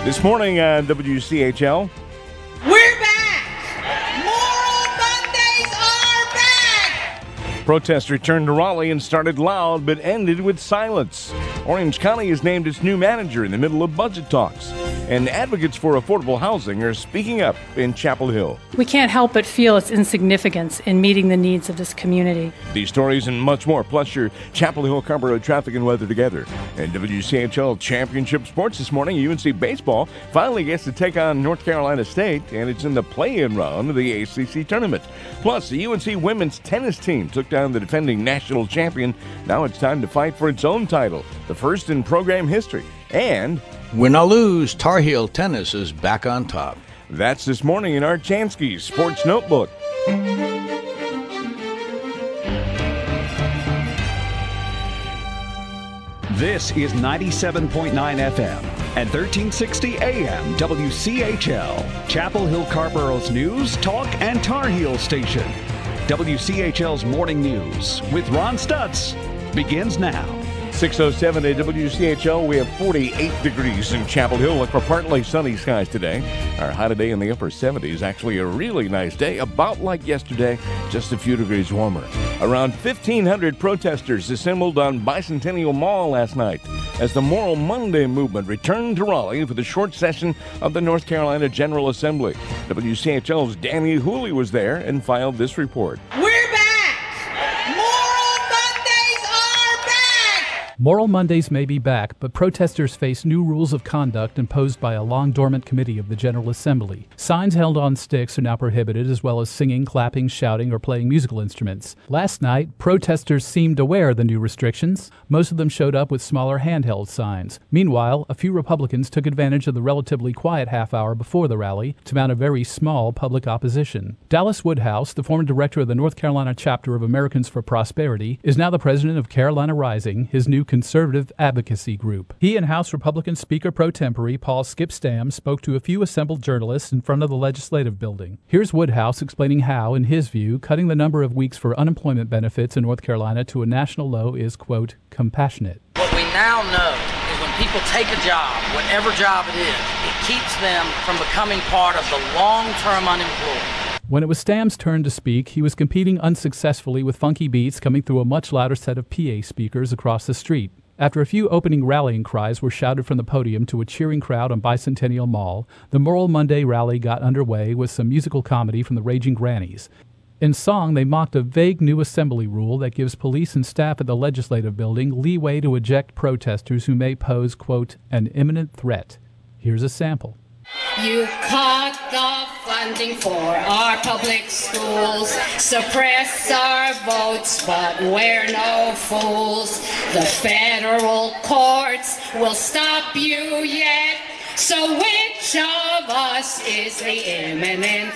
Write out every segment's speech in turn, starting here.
This morning on WCHL. We're back! Moral Mondays are back! Protests returned to Raleigh and started loud but ended with silence. Orange County has named its new manager in the middle of budget talks. And advocates for affordable housing are speaking up in Chapel Hill. We can't help but feel its insignificance in meeting the needs of this community. These stories and much more, plus your Chapel Hill Carrboro traffic and weather together. And WCHL Championship Sports this morning, UNC Baseball finally gets to take on North Carolina State, and it's in the play-in round of the ACC tournament. Plus, the UNC women's tennis team took down the defending national champion. Now it's time to fight for its own title, the first in program history. And win or lose, Tar Heel tennis is back on top. That's this morning in Art Chansky's Sports Notebook. This is 97.9 FM and 1360 AM WCHL, Chapel Hill Carrboro's news, talk, and Tar Heel station. WCHL's Morning News with Ron Stutz begins now. 6:07 at WCHL. We have 48 degrees in Chapel Hill. Look for partly sunny skies today. Our high today in the upper 70s. Actually a really nice day, about like yesterday, just a few degrees warmer. Around 1,500 protesters assembled on Bicentennial Mall last night as the Moral Monday movement returned to Raleigh for the short session of the North Carolina General Assembly. WCHL's Danny Hooley was there and filed this report. We're back! Moral Mondays may be back, but protesters face new rules of conduct imposed by a long-dormant committee of the General Assembly. Signs held on sticks are now prohibited, as well as singing, clapping, shouting, or playing musical instruments. Last night, protesters seemed aware of the new restrictions. Most of them showed up with smaller handheld signs. Meanwhile, a few Republicans took advantage of the relatively quiet half hour before the rally to mount a very small public opposition. Dallas Woodhouse, the former director of the North Carolina chapter of Americans for Prosperity, is now the president of Carolina Rising, his new conservative advocacy group. He and House Republican Speaker pro tempore Paul Skip Stam spoke to a few assembled journalists in front of the legislative building. Here's Woodhouse explaining how, in his view, cutting the number of weeks for unemployment benefits in North Carolina to a national low is, quote, compassionate. What we now know is when people take a job, whatever job it is, it keeps them from becoming part of the long-term unemployed. When it was Stam's turn to speak, he was competing unsuccessfully with funky beats coming through a much louder set of PA speakers across the street. After a few opening rallying cries were shouted from the podium to a cheering crowd on Bicentennial Mall, the Moral Monday rally got underway with some musical comedy from the Raging Grannies. In song, they mocked a vague new assembly rule that gives police and staff at the legislative building leeway to eject protesters who may pose, quote, an imminent threat. Here's a sample. You cut the funding for our public schools, suppress our votes, but we're no fools. The federal courts will stop you yet, so which of us is the imminent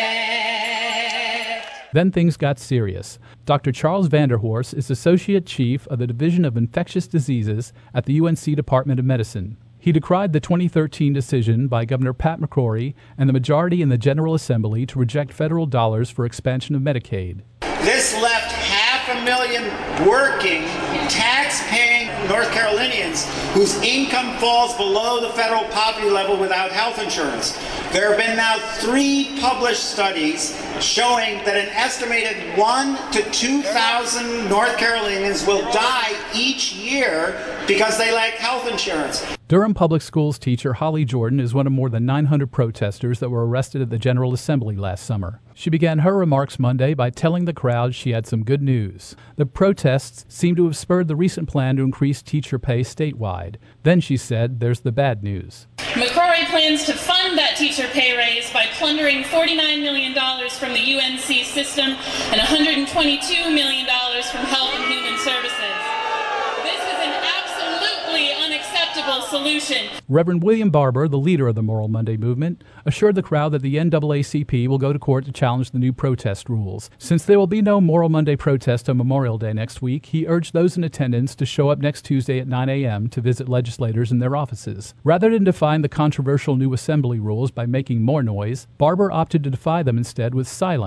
threat? Then things got serious. Dr. Charles Vanderhorst is Associate Chief of the Division of Infectious Diseases at the UNC Department of Medicine. He decried the 2013 decision by Governor Pat McCrory and the majority in the General Assembly to reject federal dollars for expansion of Medicaid. This left 500,000 working, tax-paying North Carolinians whose income falls below the federal poverty level without health insurance. There have been now 3 published studies showing that an estimated 1,000 to 2,000 North Carolinians will die each year because they lack health insurance. Durham Public Schools teacher Holly Jordan is one of more than 900 protesters that were arrested at the General Assembly last summer. She began her remarks Monday by telling the crowd she had some good news. The protests seem to have spurred the recent plan to increase teacher pay statewide. Then she said there's the bad news. McCrory plans to fund that teacher pay raise by plundering $49 million from the UNC system and $122 million from Health and Human Services. This is an absolutely unacceptable solution. Reverend William Barber, the leader of the Moral Monday movement, assured the crowd that the NAACP will go to court to challenge the new protest rules. Since there will be no Moral Monday protest on Memorial Day next week, he urged those in attendance to show up next Tuesday at 9 a.m. to visit legislators in their offices. Rather than define the controversial new assembly rules by making more noise, Barber opted to defy them instead with silence.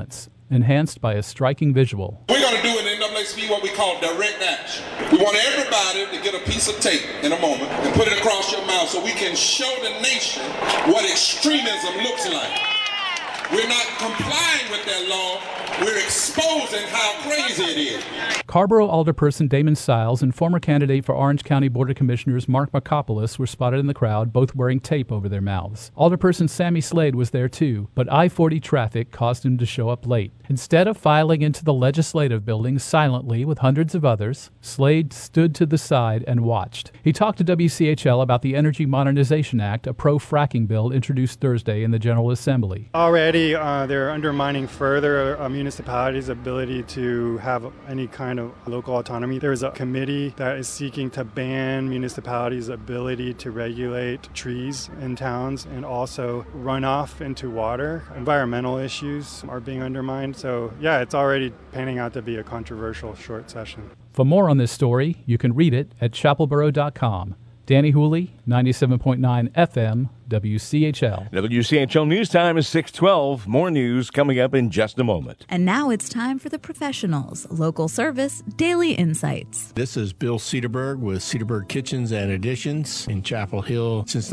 enhanced by a striking visual. We're going to do in NAACP what we call direct action. We want everybody to get a piece of tape in a moment and put it across your mouth so we can show the nation what extremism looks like. We're not complying with that law. We're exposing how crazy it is. Carrboro Alderperson Damon Siles and former candidate for Orange County Board of Commissioners Mark Makopoulos were spotted in the crowd, both wearing tape over their mouths. Alderperson Sammy Slade was there too, but I-40 traffic caused him to show up late. Instead of filing into the legislative building silently with hundreds of others, Slade stood to the side and watched. He talked to WCHL about the Energy Modernization Act, a pro-fracking bill introduced Thursday in the General Assembly. Already, they're undermining further municipalities' ability to have any kind of local autonomy. There's a committee that is seeking to ban municipalities' ability to regulate trees in towns and also runoff into water. Environmental issues are being undermined. So, yeah, it's already panning out to be a controversial short session. For more on this story, you can read it at chapelboro.com. Danny Hooley, 97.9 FM, WCHL. WCHL News Time is 6:12. More news coming up in just a moment. And now it's time for the professionals. Local service, daily insights. This is Bill Cedarberg with Cedarberg Kitchens and Additions in Chapel Hill since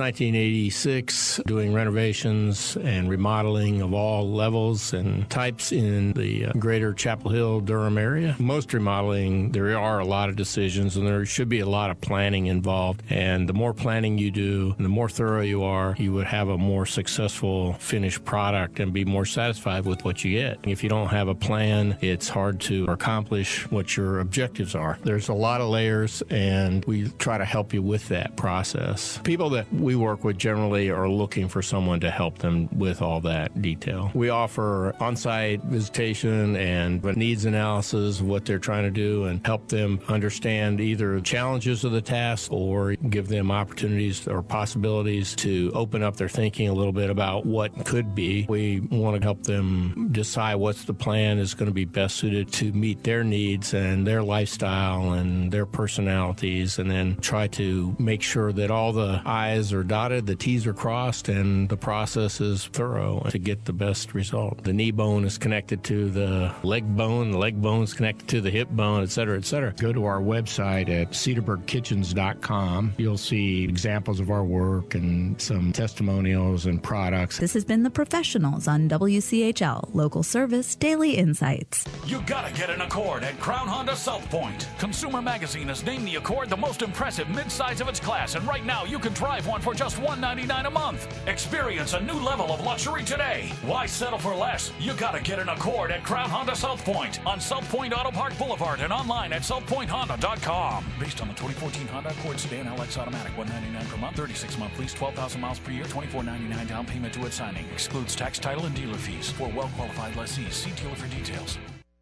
1986, doing renovations and remodeling of all levels and types in the greater Chapel Hill, Durham area. Most remodeling, there are a lot of decisions and there should be a lot of planning involved. And the more planning you do, the more thorough you are, you would have a more successful finished product and be more satisfied with what you get. If you don't have a plan, it's hard to accomplish what your objectives are. There's a lot of layers, and we try to help you with that process. People that we work with generally are looking for someone to help them with all that detail. We offer on-site visitation and needs analysis of what they're trying to do and help them understand either challenges of the task or give them opportunities or possibilities to open up their thinking a little bit about what could be. We want to help them decide what's the plan is going to be best suited to meet their needs and their lifestyle and their personalities, and then try to make sure that all the I's are dotted, the T's are crossed, and the process is thorough to get the best result. The knee bone is connected to the leg bone is connected to the hip bone, et cetera, et cetera. Go to our website at cedarburgkitchens.com. You'll see examples of our work and some testimonials and products. This has been The Professionals on WCHL, local service, daily insights. You gotta get an Accord at Crown Honda South Point. Consumer Magazine has named the Accord the most impressive midsize of its class, and right now you can drive one for just $199 a month. Experience a new level of luxury today. Why settle for less? You gotta get an Accord at Crown Honda South Point on South Point Auto Park Boulevard and online at southpointhonda.com. Based on the 2014 Honda Accord Sedan LX Automatic, $199 per month, 36-month lease, 12,000 miles per year, $24.99 down payment to its signing. Excludes tax, title, and dealer fees. For well-qualified lessees, see dealer for details.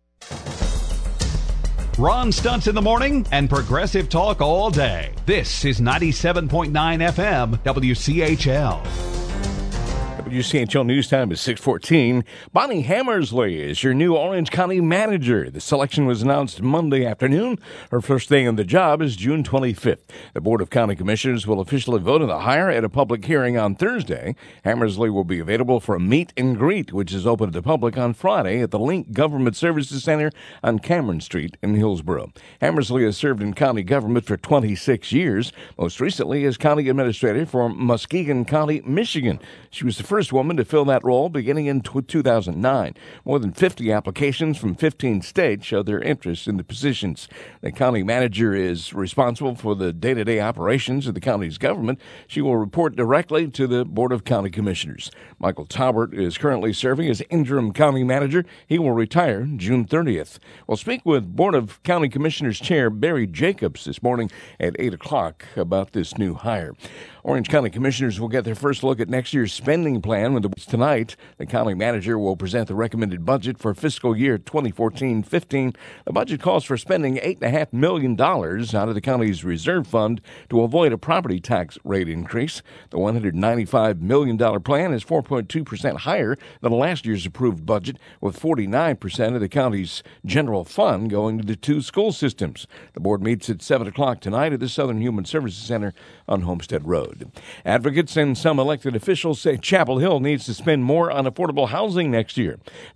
Ron Stuntz in the morning and progressive talk all day. This is 97.9 FM WCHL. WCHL News Time is 6:14. Bonnie Hammersley is your new Orange County manager. The selection was announced Monday afternoon. Her first day on the job is June 25th. The Board of County Commissioners will officially vote on the hire at a public hearing on Thursday. Hammersley will be available for a meet and greet, which is open to the public on Friday at the Link Government Services Center on Cameron Street in Hillsboro. Hammersley has served in county government for 26 years, most recently as county administrator for Muskegon County, Michigan. She was the first woman to fill that role beginning in 2009. More than 50 applications from 15 states show their interest in the positions. The county manager is responsible for the day-to-day operations of the county's government. She will report directly to the Board of County Commissioners. Michael Taubert is currently serving as interim county manager. He will retire June 30th. We'll speak with Board of County Commissioners Chair Barry Jacobs this morning at 8 o'clock about this new hire. Orange County Commissioners will get their first look at next year's spending plan tonight. The county manager will present the recommended budget for fiscal year 2014-15. The budget calls for spending $8.5 million out of the county's reserve fund to avoid a property tax rate increase. The $195 million plan is 4.2% higher than last year's approved budget, with 49% of the county's general fund going to the two school systems. The board meets at 7 o'clock tonight at the Southern Human Services Center on Homestead Road. Road. Advocates and some elected officials say Chapel Hill needs to spend more on affordable housing next year.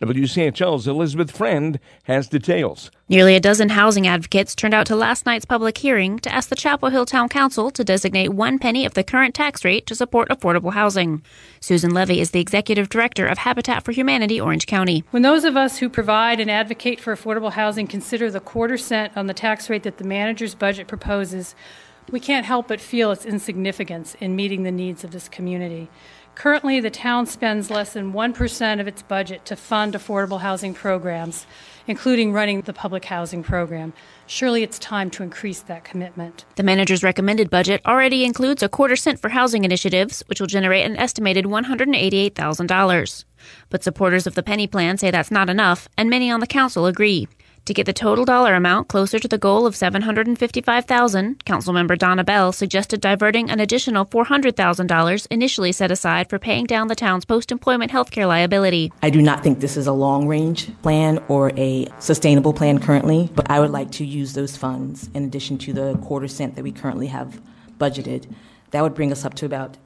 WCHL's Elizabeth Friend has details. Nearly a dozen housing advocates turned out to last night's public hearing to ask the Chapel Hill Town Council to designate 1 penny of the current tax rate to support affordable housing. Susan Levy is the executive director of Habitat for Humanity Orange County. When those of us who provide and advocate for affordable housing consider the quarter cent on the tax rate that the manager's budget proposes, we can't help but feel its insignificance in meeting the needs of this community. Currently, the town spends less than 1% of its budget to fund affordable housing programs, including running the public housing program. Surely it's time to increase that commitment. The manager's recommended budget already includes a quarter cent for housing initiatives, which will generate an estimated $188,000. But supporters of the penny plan say that's not enough, and many on the council agree. To get the total dollar amount closer to the goal of $755,000, Councilmember Donna Bell suggested diverting an additional $400,000 initially set aside for paying down the town's post-employment health care liability. I do not think this is a long-range plan or a sustainable plan currently, but I would like to use those funds in addition to the quarter cent that we currently have budgeted. That would bring us up to about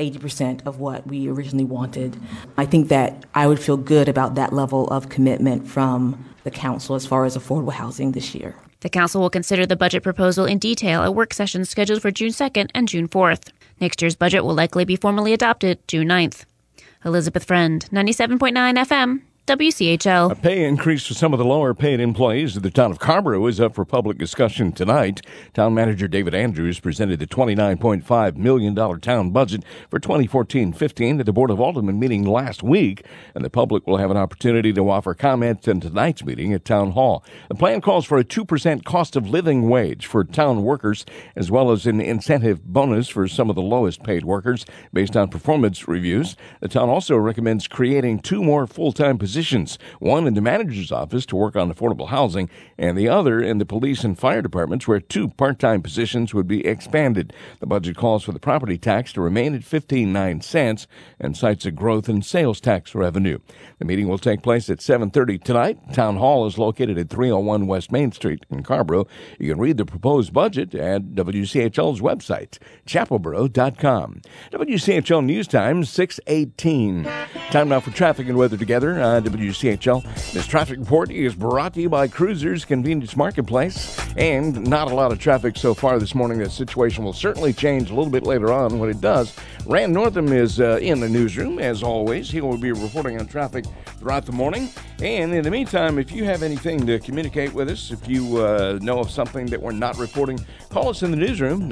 80% of what we originally wanted. I think that I would feel good about that level of commitment from the council as far as affordable housing this year. The council will consider the budget proposal in detail at work sessions scheduled for June 2nd and June 4th. Next year's budget will likely be formally adopted June 9th. Elizabeth Friend, 97.9 FM, WCHL. A pay increase for some of the lower-paid employees of the town of Carrboro is up for public discussion tonight. Town manager David Andrews presented the $29.5 million town budget for 2014-15 at the Board of Aldermen meeting last week, and the public will have an opportunity to offer comments in tonight's meeting at Town Hall. The plan calls for a 2% cost of living wage for town workers, as well as an incentive bonus for some of the lowest-paid workers based on performance reviews. The town also recommends creating 2 more full-time positions, one in the manager's office to work on affordable housing, and the other in the police and fire departments, where 2 part-time positions would be expanded. The budget calls for the property tax to remain at 15.9 cents and cites a growth in sales tax revenue. The meeting will take place at 7:30 tonight. Town Hall is located at 301 West Main Street in Carrboro. You can read the proposed budget at WCHL's website, chapelboro.com. WCHL News Time, 6:18. Time now for traffic and weather together on WCHL. This traffic report is brought to you by Cruisers Convenience Marketplace, and not a lot of traffic so far this morning. That situation will certainly change a little bit later on. When it does, Rand Northam is in the newsroom, as always. He will be reporting on traffic throughout the morning. And in the meantime, if you have anything to communicate with us, if you know of something that we're not reporting, call us in the newsroom,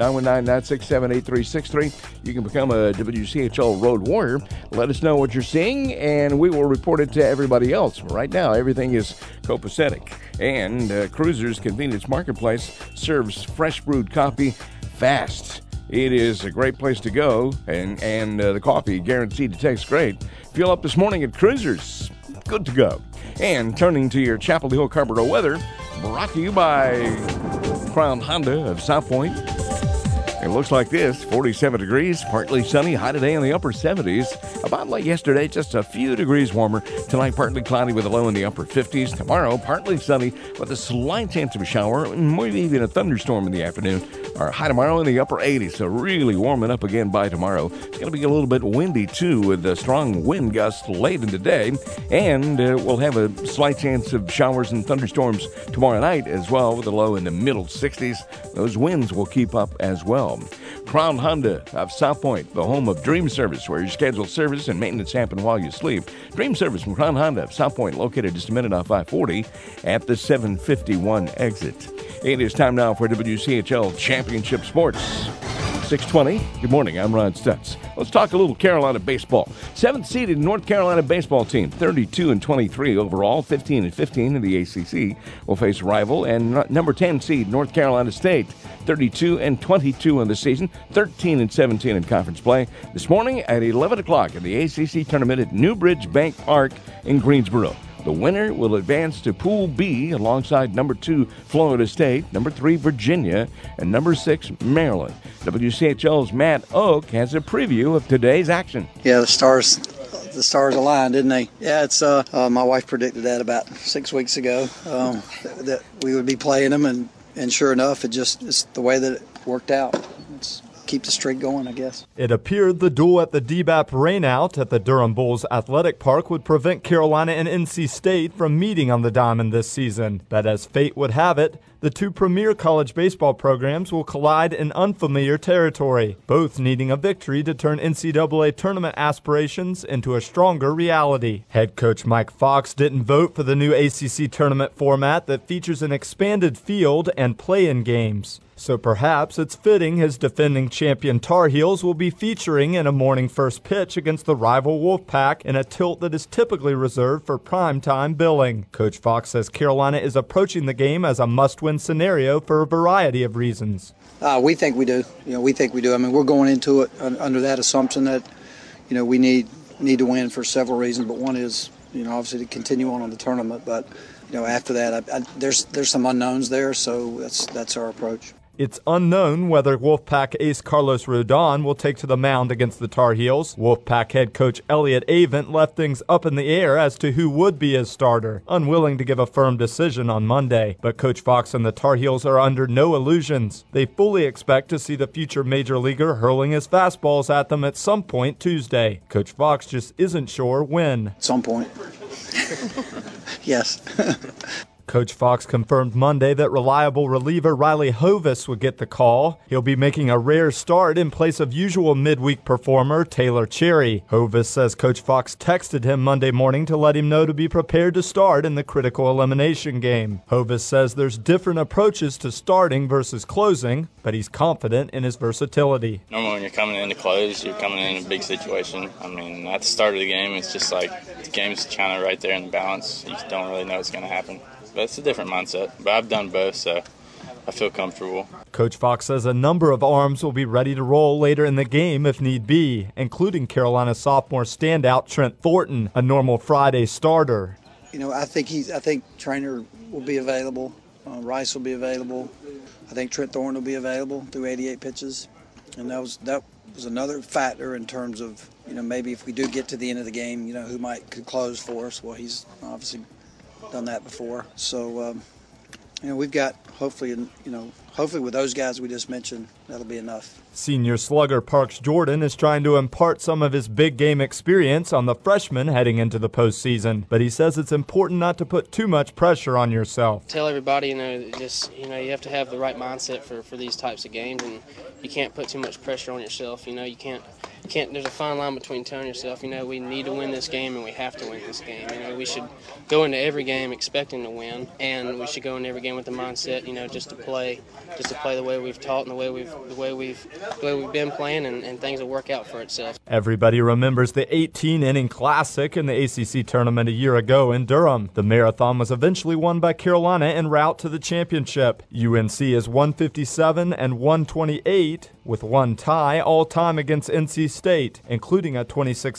919-967-8363. You can become a WCHL Road Warrior. Let us know what you're seeing, and we will report it to everybody else. Right now, everything is copacetic. And Cruisers Convenience Marketplace serves fresh brewed coffee fast. It is a great place to go, and the coffee guaranteed to taste great. Fuel up this morning at Cruisers. Good to go. And turning to your Chapel Hill Carrboro weather, brought to you by Crown Honda of South Point. It looks like this, 47 degrees, partly sunny, high today in the upper 70s. About like yesterday, just a few degrees warmer. Tonight, partly cloudy with a low in the upper 50s. Tomorrow, partly sunny with a slight chance of a shower, and maybe even a thunderstorm in the afternoon. Our high tomorrow in the upper 80s, so really warming up again by tomorrow. It's going to be a little bit windy, too, with a strong wind gust late in the day. And we'll have a slight chance of showers and thunderstorms tomorrow night as well, with a low in the middle 60s. Those winds will keep up as well. Crown Honda of South Point, the home of Dream Service, where your scheduled service and maintenance happen while you sleep. Dream Service from Crown Honda of South Point, located just a minute off I-40 at the 751 exit. It is time now for WCHL Championship Sports. 6:20. Good morning. I'm Ron Stutz. Let's talk a little Carolina baseball. 7th seeded North Carolina baseball team, 32-23 overall, 15-15 in the ACC, will face rival and number 10 seed North Carolina State, 32-22 in the season, 13-17 in conference play. This morning at 11 o'clock in the ACC tournament at Newbridge Bank Park in Greensboro. The winner will advance to Pool B alongside number 2 Florida State, number 3 Virginia, and number 6 Maryland. WCHL's Matt Oak has a preview of today's action. Yeah, the stars aligned, didn't they? Yeah, it's my wife predicted that about 6 weeks ago, that we would be playing them, and sure enough, it's the way that it worked out. keep the streak going, I guess. It appeared the duel at the DBAP rainout at the Durham Bulls Athletic Park would prevent Carolina and NC State from meeting on the diamond this season. But as fate would have it, the two premier college baseball programs will collide in unfamiliar territory, both needing a victory to turn NCAA tournament aspirations into a stronger reality. Head coach Mike Fox didn't vote for the new ACC tournament format that features an expanded field and play-in games. So perhaps it's fitting his defending champion Tar Heels will be featuring in a morning first pitch against the rival Wolfpack in a tilt that is typically reserved for primetime billing. Coach Fox says Carolina is approaching the game as a must-win scenario for a variety of reasons. We think we do. We think we do. I mean, we're going into it under that assumption that, we need to win for several reasons. But one is, obviously to continue on the tournament. But, after that, there's some unknowns there. So that's our approach. It's unknown whether Wolfpack ace Carlos Rodon will take to the mound against the Tar Heels. Wolfpack head coach Elliot Avent left things up in the air as to who would be his starter, unwilling to give a firm decision on Monday. But Coach Fox and the Tar Heels are under no illusions. They fully expect to see the future major leaguer hurling his fastballs at them at some point Tuesday. Coach Fox just isn't sure when. At some point. Yes. Coach Fox confirmed Monday that reliable reliever Riley Hovis would get the call. He'll be making a rare start in place of usual midweek performer Taylor Cherry. Hovis says Coach Fox texted him Monday morning to let him know to be prepared to start in the critical elimination game. Hovis says there's different approaches to starting versus closing, but he's confident in his versatility. Normally when you're coming in to close, you're coming in a big situation. I mean, at the start of the game, it's just like the game's kind of right there in the balance. You don't really know what's going to happen. But it's a different mindset. But I've done both, so I feel comfortable. Coach Fox says a number of arms will be ready to roll later in the game if need be, including Carolina sophomore standout Trent Thornton, a normal Friday starter. I think Trainer will be available. Rice will be available. I think Trent Thornton will be available through 88 pitches. And that was another factor in terms of, maybe if we do get to the end of the game, who could close for us. Well, he's obviously done that before. So, we've got hopefully with those guys we just mentioned, that'll be enough. Senior slugger Parks Jordan is trying to impart some of his big game experience on the freshmen heading into the postseason, but he says it's important not to put too much pressure on yourself. Tell everybody, you have to have the right mindset for these types of games, and you can't put too much pressure on yourself. You can't. There's a fine line between telling yourself, we need to win this game and we have to win this game. We should go into every game expecting to win, and we should go into every game with the mindset, just to play the way we've taught and the way we've been playing, and things will work out for itself. Everybody remembers the 18-inning classic in the ACC tournament a year ago in Durham. The marathon was eventually won by Carolina en route to the championship. UNC is 157 and 128 with one tie all-time against NC State, including a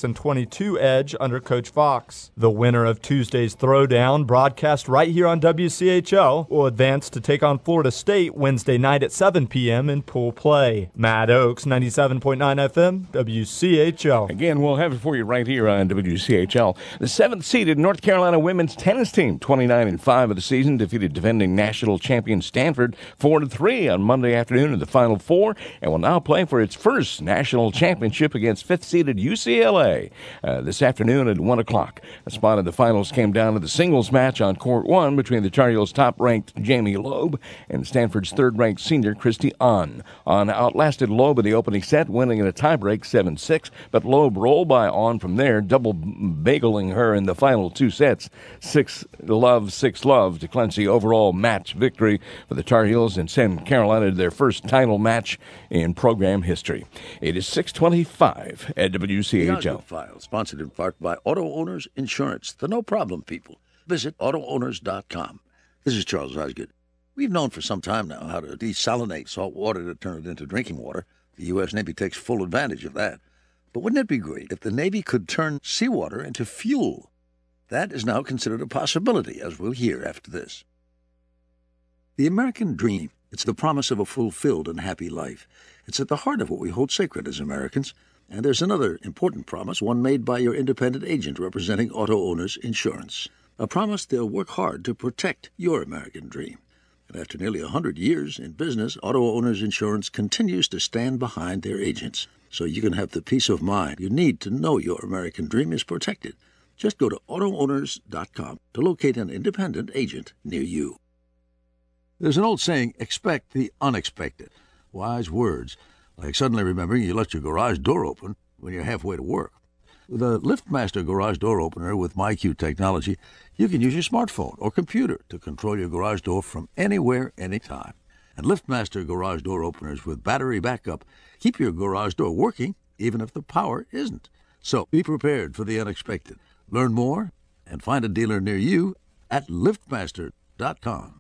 26-22 edge under Coach Fox. The winner of Tuesday's throwdown, broadcast right here on WCHL, will advance to take on Florida State Wednesday night at 7 p.m. in pool play. Matt Oaks, 97.9 FM, WCHL. Again, we'll have it for you right here on WCHL. The 7th-seeded North Carolina women's tennis team, 29-5 of the season, defeated defending national champion Stanford 4-3 on Monday afternoon in the Final Four, and will now play for its first national championship against 5th-seeded UCLA this afternoon at 1 o'clock. A spot in the finals came down to the singles match on Court 1 between the Tar Heels' top-ranked Jamie Loeb and Stanford's third-ranked senior Christy Ahn. Ahn outlasted Loeb in the opening set, winning in a tiebreak 7-6, but Loeb rolled by Ahn from there, double-bageling her in the final two sets, 6-love to clinch the overall match victory for the Tar Heels and send Carolina to their first title match in program history. It is 6:25 at WCHL. The Osgood File, sponsored in part by Auto Owners Insurance, the no-problem people. Visit AutoOwners.com. This is Charles Osgood. We've known for some time now how to desalinate salt water to turn it into drinking water. The U.S. Navy takes full advantage of that. But wouldn't it be great if the Navy could turn seawater into fuel? That is now considered a possibility, as we'll hear after this. The American dream, it's the promise of a fulfilled and happy life. It's at the heart of what we hold sacred as Americans. And there's another important promise, one made by your independent agent representing Auto Owners Insurance. A promise they'll work hard to protect your American dream. And after nearly 100 years in business, Auto Owners Insurance continues to stand behind their agents, so you can have the peace of mind you need to know your American dream is protected. Just go to AutoOwners.com to locate an independent agent near you. There's an old saying, expect the unexpected. Wise words, like suddenly remembering you left your garage door open when you're halfway to work. With a LiftMaster garage door opener with MyQ technology, you can use your smartphone or computer to control your garage door from anywhere, anytime. And LiftMaster garage door openers with battery backup keep your garage door working even if the power isn't. So be prepared for the unexpected. Learn more and find a dealer near you at liftmaster.com.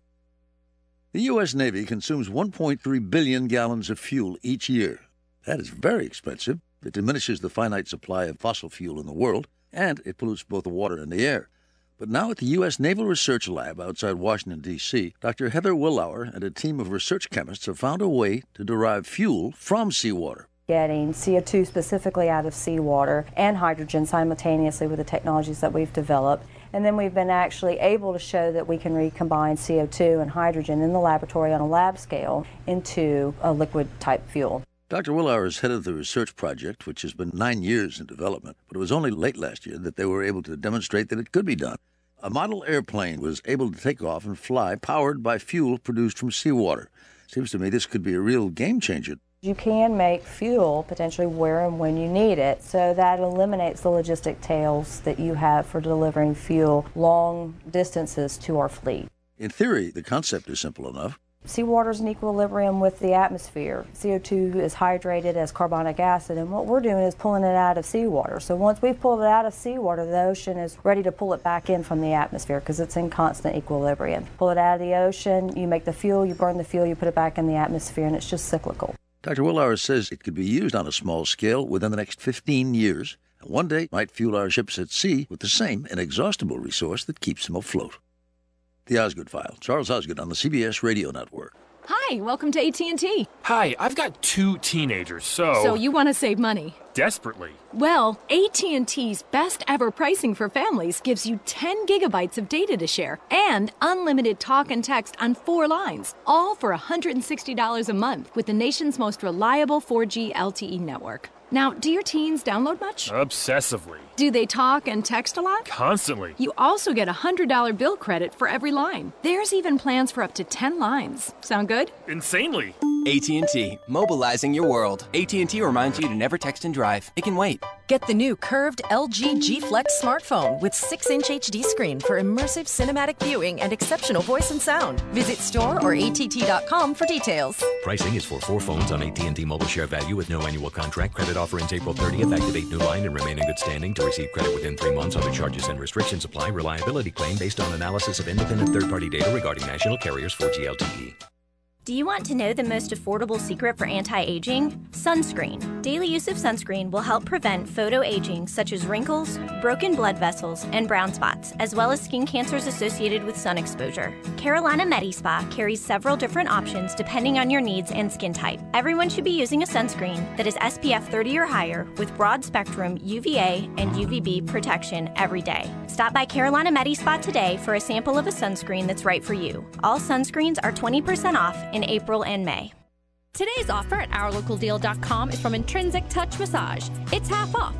The U.S. Navy consumes 1.3 billion gallons of fuel each year. That is very expensive. It diminishes the finite supply of fossil fuel in the world, and it pollutes both the water and the air. But now at the U.S. Naval Research Lab outside Washington, D.C., Dr. Heather Willauer and a team of research chemists have found a way to derive fuel from seawater. Getting CO2 specifically out of seawater and hydrogen simultaneously with the technologies that we've developed. And then we've been actually able to show that we can recombine CO2 and hydrogen in the laboratory on a lab scale into a liquid-type fuel. Dr. Willauer is head of the research project, which has been 9 years in development, but it was only late last year that they were able to demonstrate that it could be done. A model airplane was able to take off and fly powered by fuel produced from seawater. Seems to me this could be a real game changer. You can make fuel potentially where and when you need it, so that eliminates the logistic tails that you have for delivering fuel long distances to our fleet. In theory, the concept is simple enough. Seawater is in equilibrium with the atmosphere. CO2 is hydrated as carbonic acid, and what we're doing is pulling it out of seawater. So once we've pulled it out of seawater, the ocean is ready to pull it back in from the atmosphere because it's in constant equilibrium. Pull it out of the ocean, you make the fuel, you burn the fuel, you put it back in the atmosphere, and it's just cyclical. Dr. Willauer says it could be used on a small scale within the next 15 years, and one day might fuel our ships at sea with the same inexhaustible resource that keeps them afloat. The Osgood File. Charles Osgood on the CBS Radio Network. Hi, welcome to AT&T. Hi, I've got 2 teenagers, so... So you want to save money? Desperately. Well, AT&T's best ever pricing for families gives you 10 gigabytes of data to share and unlimited talk and text on 4 lines, all for $160 a month with the nation's most reliable 4G LTE network. Now, do your teens download much? Obsessively. Do they talk and text a lot? Constantly. You also get a $100 bill credit for every line. There's even plans for up to 10 lines. Sound good? Insanely. AT&T, mobilizing your world. AT&T reminds you to never text and drive. It can wait. Get the new curved LG G Flex smartphone with 6-inch HD screen for immersive cinematic viewing and exceptional voice and sound. Visit store or att.com for details. Pricing is for 4 phones on AT&T Mobile Share Value with no annual contract. Credit offer ends April 30th. Activate new line and remain in good standing to receive credit within 3 months. Other charges and restrictions apply. Reliability claim based on analysis of independent third-party data regarding national carriers 4G LTE. Do you want to know the most affordable secret for anti-aging? Sunscreen. Daily use of sunscreen will help prevent photoaging such as wrinkles, broken blood vessels, and brown spots, as well as skin cancers associated with sun exposure. Carolina MediSpa carries several different options depending on your needs and skin type. Everyone should be using a sunscreen that is SPF 30 or higher with broad spectrum UVA and UVB protection every day. Stop by Carolina MediSpa today for a sample of a sunscreen that's right for you. All sunscreens are 20% off in April and May. Today's offer at OurLocalDeal.com is from Intrinsic Touch Massage. It's half off,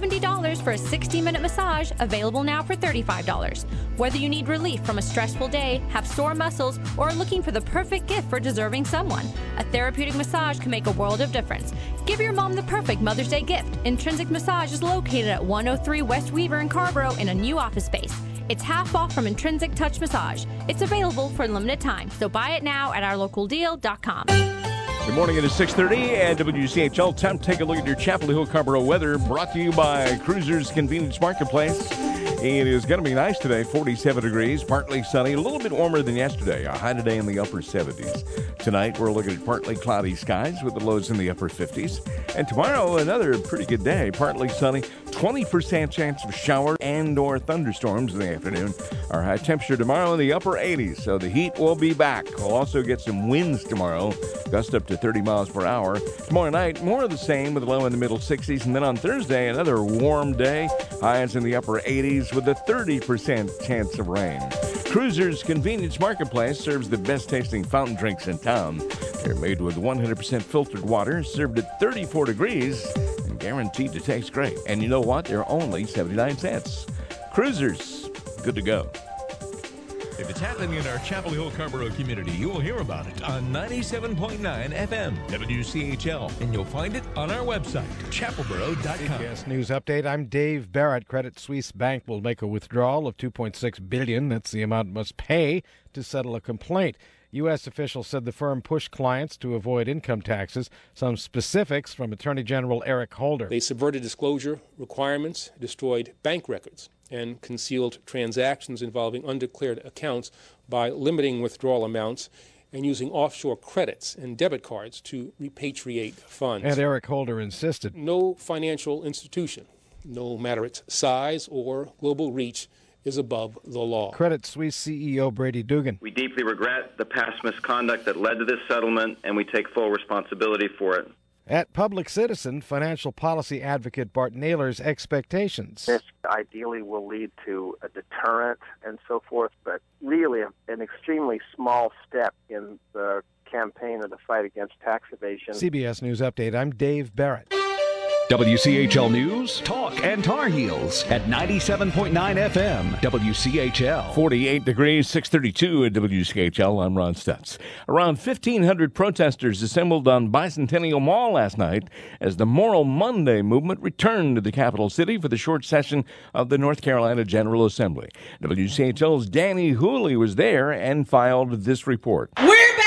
$70 for a 60-minute massage, available now for $35. Whether you need relief from a stressful day, have sore muscles, or are looking for the perfect gift for deserving someone, a therapeutic massage can make a world of difference. Give your mom the perfect Mother's Day gift. Intrinsic Massage is located at 103 West Weaver in Carrboro in a new office space. It's half off from Intrinsic Touch Massage. It's available for a limited time, so buy it now at OurLocalDeal.com. Good morning, it is 6:30 at WCHL. Time to take a look at your Chapel Hill Carrboro weather, brought to you by Cruisers Convenience Marketplace. It is going to be nice today, 47 degrees, partly sunny, a little bit warmer than yesterday, a high today in the upper 70s. Tonight, we're looking at partly cloudy skies with the lows in the upper 50s. And tomorrow, another pretty good day. Partly sunny, 20% chance of shower and or thunderstorms in the afternoon. Our high temperature tomorrow in the upper 80s, so the heat will be back. We'll also get some winds tomorrow, gust up to 30 miles per hour. Tomorrow night, more of the same with a low in the middle 60s. And then on Thursday, another warm day. Highs in the upper 80s with a 30% chance of rain. Cruisers Convenience Marketplace serves the best-tasting fountain drinks in town. They're made with 100% filtered water, served at 34 degrees, and guaranteed to taste great. And you know what? They're only 79 cents. Cruisers, good to go. If it's happening in our Chapel Hill Carrboro community, you will hear about it on 97.9 FM WCHL, and you'll find it on our website, chapelboro.com. CBS News Update. I'm Dave Barrett. Credit Suisse Bank will make a withdrawal of $2.6 billion. That's the amount it must pay to settle a complaint. U.S. officials said the firm pushed clients to avoid income taxes. Some specifics from Attorney General Eric Holder. They subverted disclosure requirements, destroyed bank records, and concealed transactions involving undeclared accounts by limiting withdrawal amounts and using offshore credits and debit cards to repatriate funds. And Eric Holder insisted no financial institution, no matter its size or global reach, is above the law. Credit Suisse CEO Brady Dugan. We deeply regret the past misconduct that led to this settlement, and we take full responsibility for it. At Public Citizen, financial policy advocate Bart Naylor's expectations. This ideally will lead to a deterrent and so forth, but really an extremely small step in the campaign of the fight against tax evasion. CBS News Update. I'm Dave Barrett. WCHL News, Talk, and Tar Heels at 97.9 FM, WCHL. 48 degrees, 632 at WCHL. I'm Ron Stutz. Around 1,500 protesters assembled on Bicentennial Mall last night as the Moral Monday movement returned to the capital city for the short session of the North Carolina General Assembly. WCHL's Danny Hooley was there and filed this report. We're back!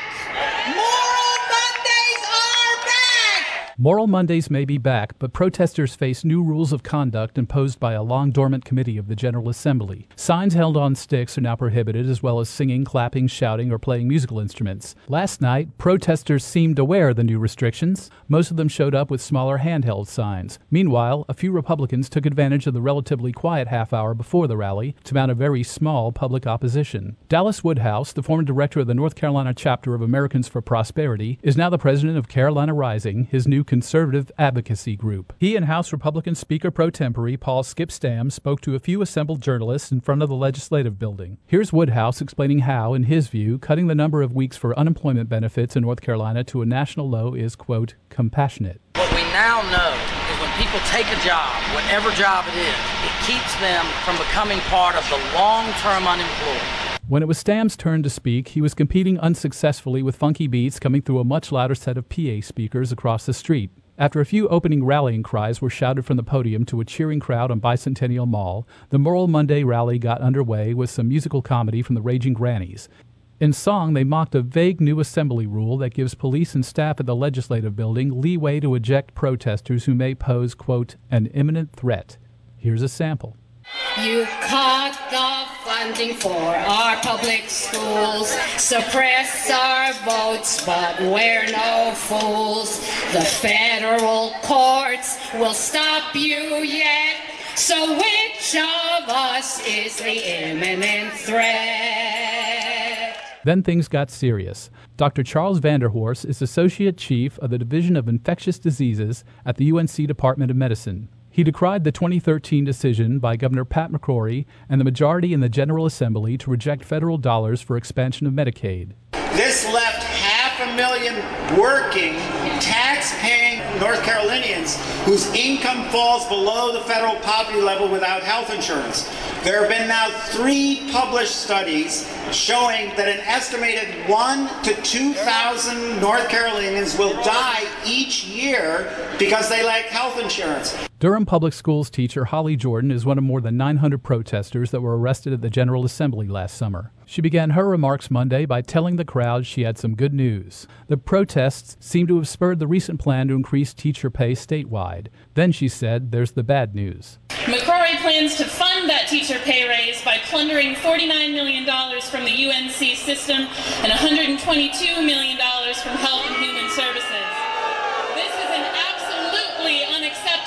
Moral Mondays may be back, but protesters face new rules of conduct imposed by a long-dormant committee of the General Assembly. Signs held on sticks are now prohibited, as well as singing, clapping, shouting, or playing musical instruments. Last night, protesters seemed aware of the new restrictions. Most of them showed up with smaller handheld signs. Meanwhile, a few Republicans took advantage of the relatively quiet half hour before the rally to mount a very small public opposition. Dallas Woodhouse, the former director of the North Carolina chapter of Americans for Prosperity, is now the president of Carolina Rising, his new conservative advocacy group. He and House Republican Speaker pro tempore Paul Skip Stam spoke to a few assembled journalists in front of the legislative building. Here's Woodhouse explaining how, in his view, cutting the number of weeks for unemployment benefits in North Carolina to a national low is, quote, compassionate. What we now know is when people take a job, whatever job it is, it keeps them from becoming part of the long-term unemployed. When it was Stam's turn to speak, he was competing unsuccessfully with funky beats coming through a much louder set of PA speakers across the street. After a few opening rallying cries were shouted from the podium to a cheering crowd on Bicentennial Mall, the Moral Monday rally got underway with some musical comedy from the Raging Grannies. In song, they mocked a vague new assembly rule that gives police and staff at the legislative building leeway to eject protesters who may pose, quote, an imminent threat. Here's a sample. You cut the funding for our public schools, suppress our votes, but we're no fools. The federal courts will stop you yet, so which of us is the imminent threat? Then things got serious. Dr. Charles Vanderhorst is Associate Chief of the Division of Infectious Diseases at the UNC Department of Medicine. He decried the 2013 decision by Governor Pat McCrory and the majority in the General Assembly to reject federal dollars for expansion of Medicaid. This left 500,000 working, tax-paying North Carolinians whose income falls below the federal poverty level without health insurance. There have been now 3 published studies showing that an estimated 1,000 to 2,000 North Carolinians will die each year because they lack health insurance. Durham Public Schools teacher Holly Jordan is one of more than 900 protesters that were arrested at the General Assembly last summer. She began her remarks Monday by telling the crowd she had some good news. The protests seem to have spurred the recent plan to increase teacher pay statewide. Then she said there's the bad news. McCrory plans to fund that teacher pay raise by plundering $49 million from the UNC system and $122 million from Health and Human Services. This is an absolute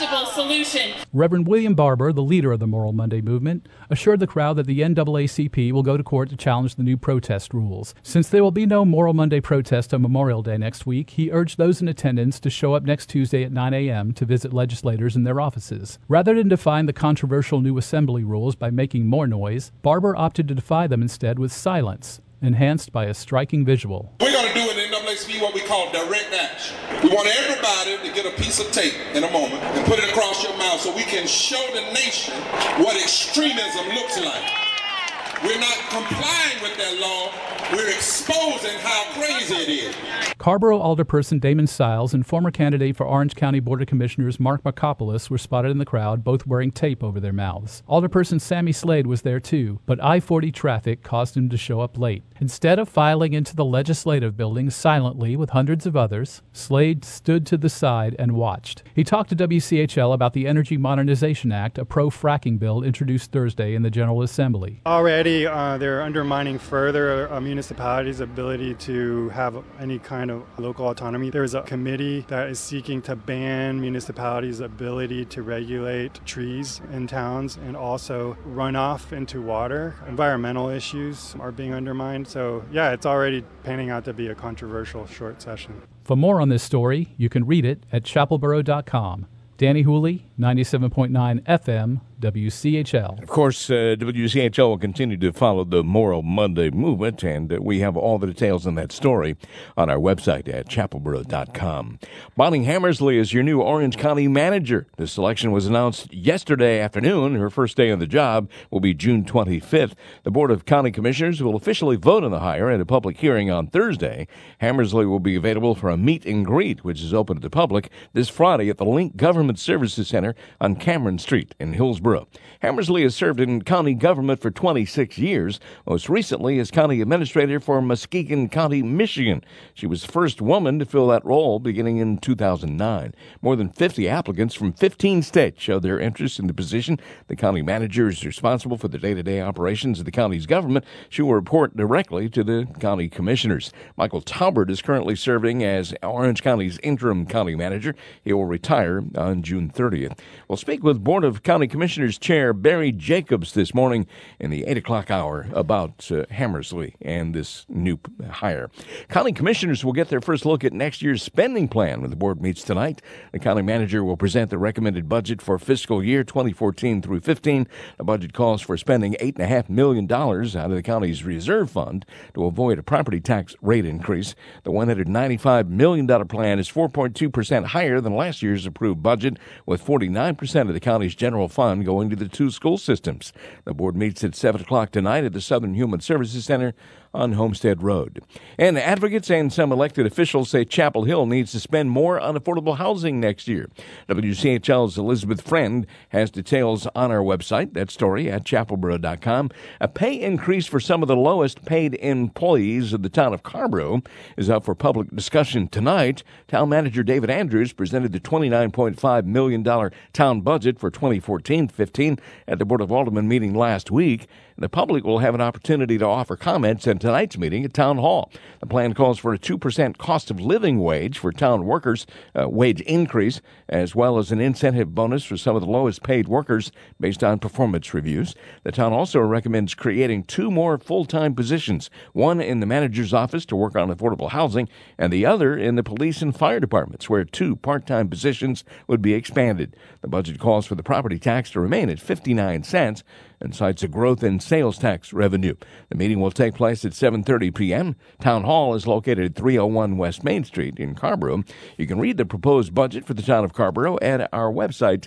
acceptable solution. Reverend William Barber, the leader of the Moral Monday movement, assured the crowd that the NAACP will go to court to challenge the new protest rules. Since there will be no Moral Monday protest on Memorial Day next week, he urged those in attendance to show up next Tuesday at 9 a.m. to visit legislators in their offices. Rather than define the controversial new assembly rules by making more noise, Barber opted to defy them instead with silence, enhanced by a striking visual. We're going to do in NAACP what we call direct action. We want everybody to get a piece of tape in a moment and put it across your mouth so we can show the nation what extremism looks like. We're not complying with that law. We're exposing how crazy it is. Carrboro Alderperson Damon Siles and former candidate for Orange County Board of Commissioners Mark Makopoulos were spotted in the crowd, both wearing tape over their mouths. Alderperson Sammy Slade was there too, but I-40 traffic caused him to show up late. Instead of filing into the legislative building silently with hundreds of others, Slade stood to the side and watched. He talked to WCHL about the Energy Modernization Act, a pro-fracking bill introduced Thursday in the General Assembly. Already, they're undermining further municipalities' ability to have any kind of local autonomy. There's a committee that is seeking to ban municipalities' ability to regulate trees in towns and also runoff into water. Environmental issues are being undermined. So, yeah, it's already panning out to be a controversial short session. For more on this story, you can read it at chapelboro.com. Danny Hooley, 97.9 FM, WCHL. Of course, WCHL will continue to follow the Moral Monday movement, and we have all the details on that story on our website at chapelboro.com. Bonnie Hammersley is your new Orange County manager. The selection was announced yesterday afternoon. Her first day on the job will be June 25th. The Board of County Commissioners will officially vote on the hire at a public hearing on Thursday. Hammersley will be available for a meet and greet, which is open to the public, this Friday at the Link Government Services Center on Cameron Street in Hillsborough. Hammersley has served in county government for 26 years, most recently as county administrator for Muskegon County, Michigan. She was the first woman to fill that role beginning in 2009. More than 50 applicants from 15 states showed their interest in the position. The county manager is responsible for the day-to-day operations of the county's government. She will report directly to the county commissioners. Michael Taubert is currently serving as Orange County's interim county manager. He will retire on June 30th. We'll speak with Board of County Commissioners Chair Barry Jacobs this morning in the 8 o'clock hour about Hammersley and this new hire. County Commissioners will get their first look at next year's spending plan when the board meets tonight. The county manager will present the recommended budget for fiscal year 2014 through 15. The budget calls for spending $8.5 million out of the county's reserve fund to avoid a property tax rate increase. The $195 million plan is 4.2% higher than last year's approved budget, with 49% of the county's general fund going to the two school systems. The board meets at 7 o'clock tonight at the Southern Human Services Center on Homestead Road. And advocates and some elected officials say Chapel Hill needs to spend more on affordable housing next year. WCHL's Elizabeth Friend has details on our website. That story at chapelboro.com. A pay increase for some of the lowest paid employees of the town of Carrboro is up for public discussion tonight. Town manager David Andrews presented the $29.5 million town budget for 2014-15 at the Board of Aldermen meeting last week. The public will have an opportunity to offer comments at tonight's meeting at Town Hall. The plan calls for a 2% cost of living wage for town workers, wage increase, as well as an incentive bonus for some of the lowest paid workers based on performance reviews. The town also recommends creating 2 more full-time positions, one in the manager's office to work on affordable housing, and the other in the police and fire departments, where 2 part-time positions would be expanded. The budget calls for the property tax to remain at 59 cents and cites a growth in sales tax revenue. The meeting will take place at 7:30 p.m. Town Hall is located at 301 West Main Street in Carrboro. You can read the proposed budget for the town of Carrboro at our website,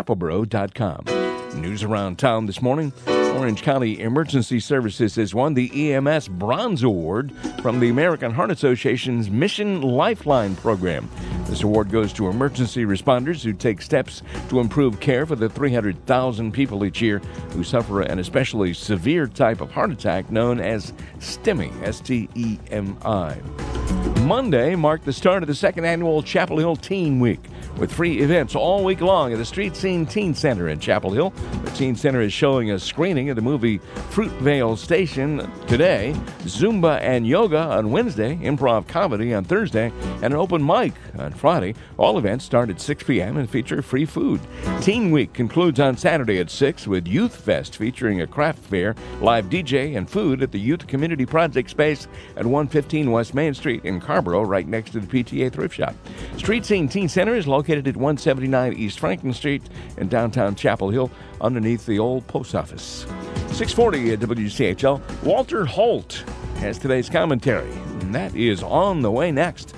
chapelboro.com. News around town this morning. Orange County Emergency Services has won the EMS Bronze Award from the American Heart Association's Mission Lifeline program. This award goes to emergency responders who take steps to improve care for the 300,000 people each year who suffer an especially severe type of heart attack known as STEMI, S-T-E-M-I. Monday marked the start of the second annual Chapel Hill Teen Week. with free events all week long at the Street Scene Teen Center in Chapel Hill. The Teen Center is showing a screening of the movie Fruitvale Station today, Zumba and Yoga on Wednesday, improv comedy on Thursday, and an open mic on Friday. All events start at 6 p.m. and feature free food. Teen Week concludes on Saturday at 6 with Youth Fest featuring a craft fair, live DJ, and food at the Youth Community Project Space at 115 West Main Street in Carrboro, right next to the PTA Thrift Shop. Street Scene Teen Center is located at 179 East Franklin Street in downtown Chapel Hill underneath the old post office. 640 at WCHL. Walter Holt has today's commentary, and that is on the way next.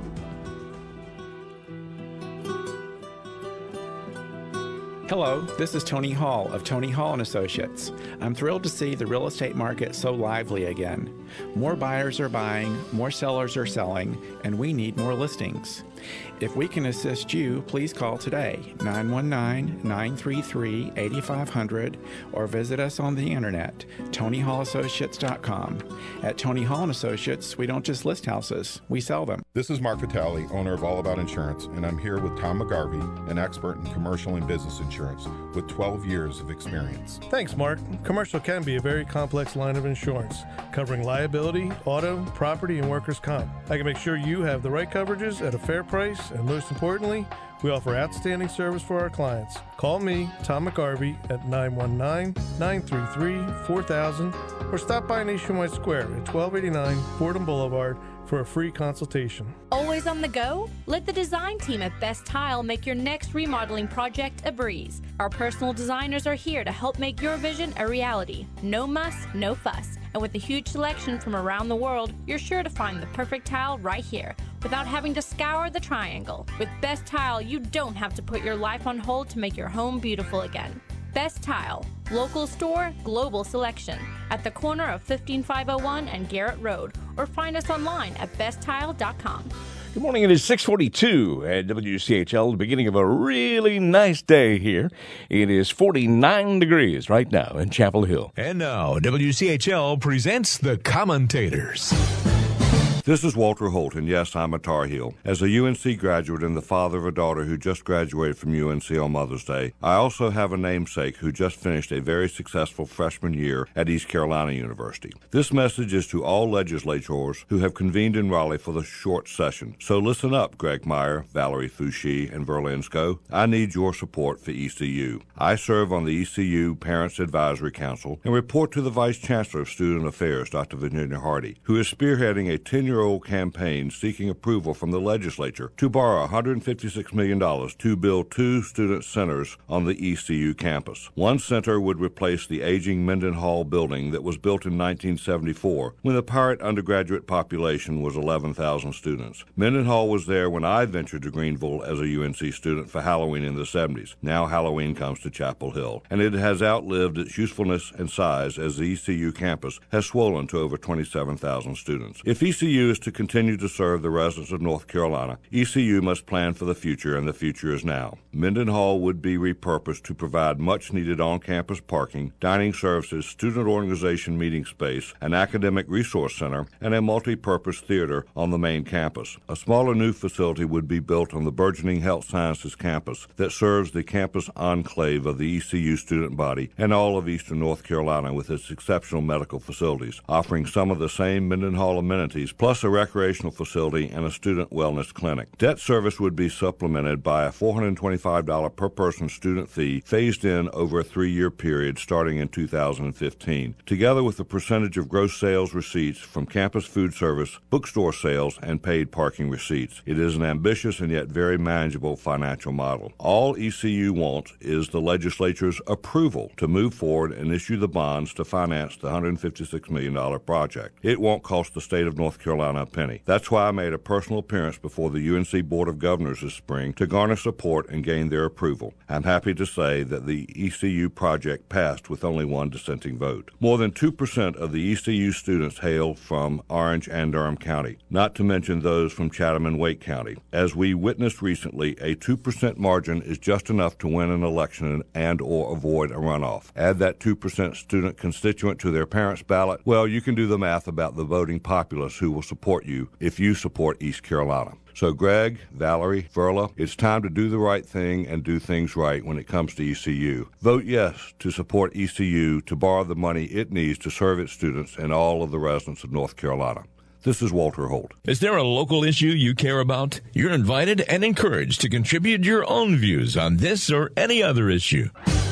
Hello, this is Tony Hall of Tony Hall & Associates. I'm thrilled to see the real estate market so lively again. More buyers are buying, more sellers are selling, and we need more listings. If we can assist you, please call today, 919-933-8500, or visit us on the internet, TonyHallAssociates.com. At Tony Hall & Associates, we don't just list houses, we sell them. This is Mark Vitale, owner of All About Insurance, and I'm here with Tom McGarvey, an expert in commercial and business insurance with 12 years of experience. Thanks, Mark. Commercial can be a very complex line of insurance, covering liability, auto, property, and workers' comp. I can make sure you have the right coverages at a fair price, and most importantly, we offer outstanding service for our clients. Call me, Tom McGarvey, at 919-933-4000 or stop by Nationwide Square at 1289 Fordham Boulevard for a free consultation. Always on the go? Let the design team at Best Tile make your next remodeling project a breeze. Our personal designers are here to help make your vision a reality. No muss, no fuss. And with a huge selection from around the world, you're sure to find the perfect tile right here without having to scour the triangle. With Best Tile, you don't have to put your life on hold to make your home beautiful again. Best Tile, local store, global selection, at the corner of 15501 and Garrett Road, or find us online at besttile.com. Good morning. It is 6:42 at WCHL, the beginning of a really nice day here. It is 49 degrees right now in Chapel Hill. And now, WCHL presents The Commentators. This is Walter Holt, and yes, I'm a Tar Heel. As a UNC graduate and the father of a daughter who just graduated from UNC on Mother's Day, I also have a namesake who just finished a very successful freshman year at East Carolina University. This message is to all legislators who have convened in Raleigh for the short session. So listen up, Greg Meyer, Valerie Fouché, and Verlinsko. I need your support for ECU. I serve on the ECU Parents Advisory Council and report to the Vice Chancellor of Student Affairs, Dr. Virginia Hardy, who is spearheading a 10-year-old campaign seeking approval from the legislature to borrow $156 million to build 2 student centers on the ECU campus. One center would replace the aging Mendenhall building that was built in 1974 when the Pirate undergraduate population was 11,000 students. Mendenhall was there when I ventured to Greenville as a UNC student for Halloween in the 70s. Now Halloween comes to Chapel Hill, and it has outlived its usefulness and size as the ECU campus has swollen to over 27,000 students. If ECU is to continue to serve the residents of North Carolina, ECU must plan for the future, and the future is now. Mendenhall would be repurposed to provide much-needed on-campus parking, dining services, student organization meeting space, an academic resource center, and a multi-purpose theater on the main campus. A smaller new facility would be built on the burgeoning health sciences campus that serves the campus enclave of the ECU student body and all of eastern North Carolina with its exceptional medical facilities, offering some of the same Mendenhall amenities, plus a recreational facility and a student wellness clinic. Debt service would be supplemented by a $425 per person student fee phased in over a 3-year period starting in 2015, together with a percentage of gross sales receipts from campus food service, bookstore sales, and paid parking receipts. It is an ambitious and yet very manageable financial model. All ECU wants is the legislature's approval to move forward and issue the bonds to finance the $156 million project. It won't cost the state of North Carolina a penny. That's why I made a personal appearance before the UNC Board of Governors this spring to garner support and gain their approval. I'm happy to say that the ECU project passed with only one dissenting vote. More than 2% of the ECU students hail from Orange and Durham County, not to mention those from Chatham and Wake County. As we witnessed recently, a 2% margin is just enough to win an election and or avoid a runoff. Add that 2% student constituent to their parents' ballot, well, you can do the math about the voting populace who will support you if you support East Carolina. So Greg, Valerie, Verla, it's time to do the right thing and do things right when it comes to ECU. Vote yes to support ECU to borrow the money it needs to serve its students and all of the residents of North Carolina. This is Walter Holt. Is there a local issue you care about? You're invited and encouraged to contribute your own views on this or any other issue.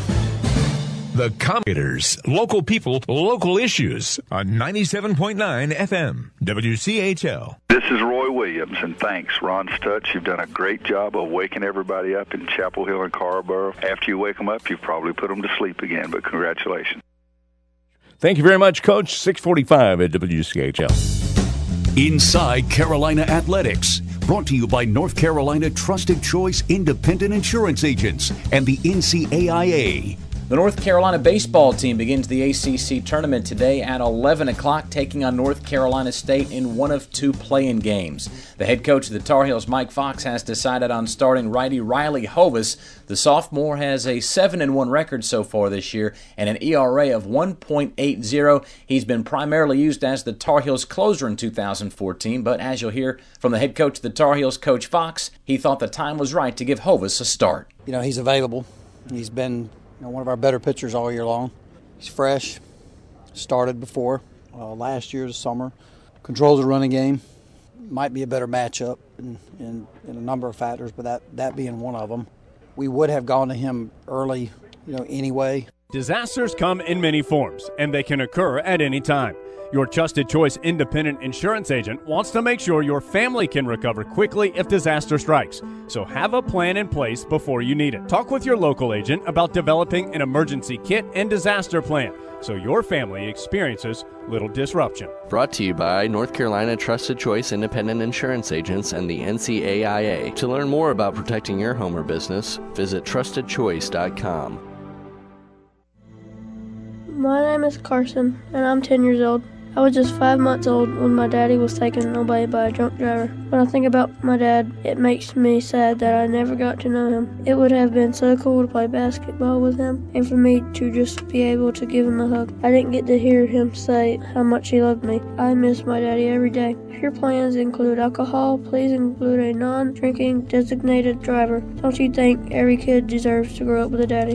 The Commentators, local people, local issues on 97.9 FM, WCHL. This is Roy Williams, and thanks, Ron Stutz. You've done a great job of waking everybody up in Chapel Hill and Carrboro. After you wake them up, you've probably put them to sleep again, but congratulations. Thank you very much, Coach. 645 at WCHL. Inside Carolina Athletics, brought to you by North Carolina Trusted Choice Independent Insurance Agents and the NCAIA. The North Carolina baseball team begins the ACC tournament today at 11 o'clock, taking on North Carolina State in one of two play-in games. The head coach of the Tar Heels, Mike Fox, has decided on starting righty Riley Hovis. The sophomore has a 7-1 record so far this year and an ERA of 1.80. He's been primarily used as the Tar Heels closer in 2014, but as you'll hear from the head coach of the Tar Heels, Coach Fox, he thought the time was right to give Hovis a start. You know, he's available. He's been one of our better pitchers all year long. He's fresh, started before last year, the summer. Controls the running game. Might be a better matchup in a number of factors, but that being one of them. We would have gone to him early, anyway. Disasters come in many forms, and they can occur at any time. Your Trusted Choice Independent Insurance Agent wants to make sure your family can recover quickly if disaster strikes. So have a plan in place before you need it. Talk with your local agent about developing an emergency kit and disaster plan so your family experiences little disruption. Brought to you by North Carolina Trusted Choice Independent Insurance Agents and the NCAIA. To learn more about protecting your home or business, visit trustedchoice.com. My name is Carson, and I'm 10 years old. I was just 5 months old when my daddy was taken away by a drunk driver. When I think about my dad, it makes me sad that I never got to know him. It would have been so cool to play basketball with him and for me to just be able to give him a hug. I didn't get to hear him say how much he loved me. I miss my daddy every day. If your plans include alcohol, please include a non-drinking designated driver. Don't you think every kid deserves to grow up with a daddy?